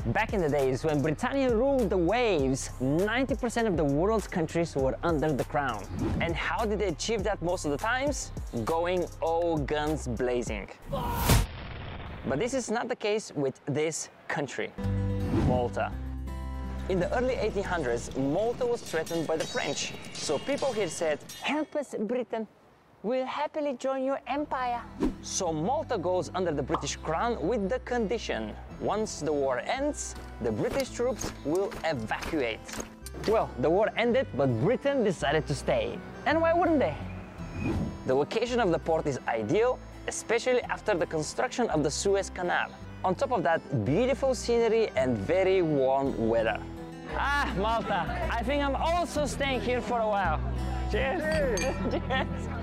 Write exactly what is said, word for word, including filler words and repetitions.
Back in the days when Britannia ruled the waves, ninety percent of the world's countries were under the crown. And how did they achieve that most of the times? Going all guns blazing. But this is not the case with this country, Malta. In the early eighteen hundreds, Malta was threatened by the French. So people here said, "Help us, Britain. We'll happily join your empire." So Malta goes under the British crown with the condition: once the war ends, the British troops will evacuate. Well, the war ended, but Britain decided to stay. And why wouldn't they? The location of the port is ideal, especially after the construction of the Suez Canal. On top of that, beautiful scenery and very warm weather. Ah, Malta, I think I'm also staying here for a while. Cheers! Cheers! Cheers.